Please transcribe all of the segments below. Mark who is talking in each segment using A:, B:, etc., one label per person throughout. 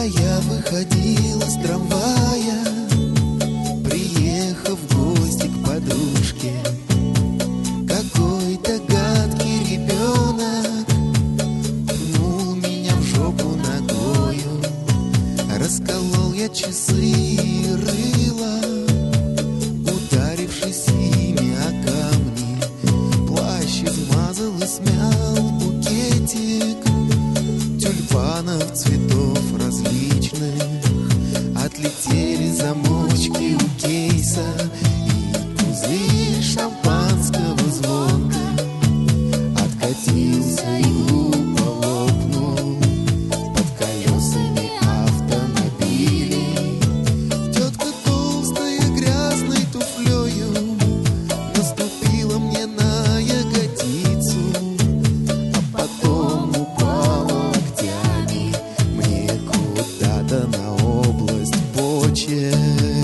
A: я выходил из трамвая, приехав в гости к подружке, какой-то гадкий ребенок пнул меня в жопу ногою. Расколол я часы и рыло, ударившись ими о камни. Плащ измазал и смял букетик тюльпанов цветов различных. Отлетели замочки у кейса, и пузырь шампанского звонка откатился и глупо лопнул под колесами автомобилей. Тетка толстая грязной туфлею наступила мне на ягодицу, а потом упала локтями мне куда-то на область почек.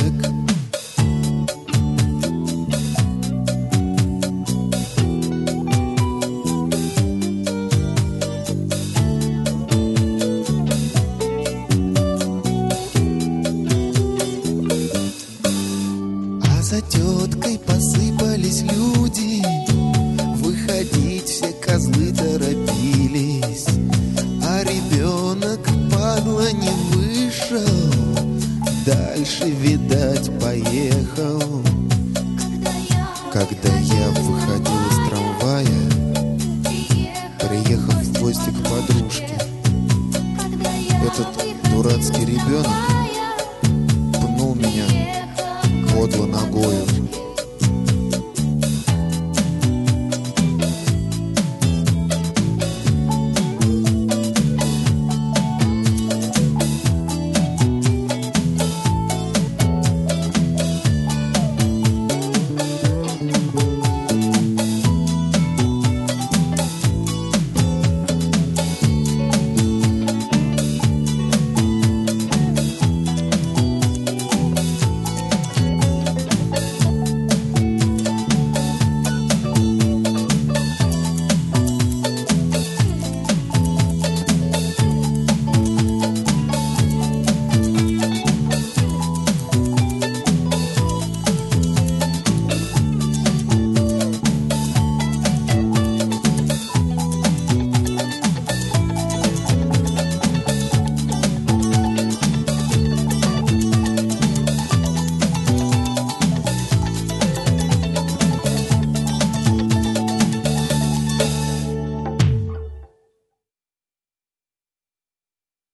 A: А за теткой посыпались люди, выходить все козлы торопились, а ребенок, падла, не вышел, дальше, видать, поехал. Когда я выходил из трамвая, приехав в гости к подружке, этот дурацкий ребенок пнул меня подло ногою.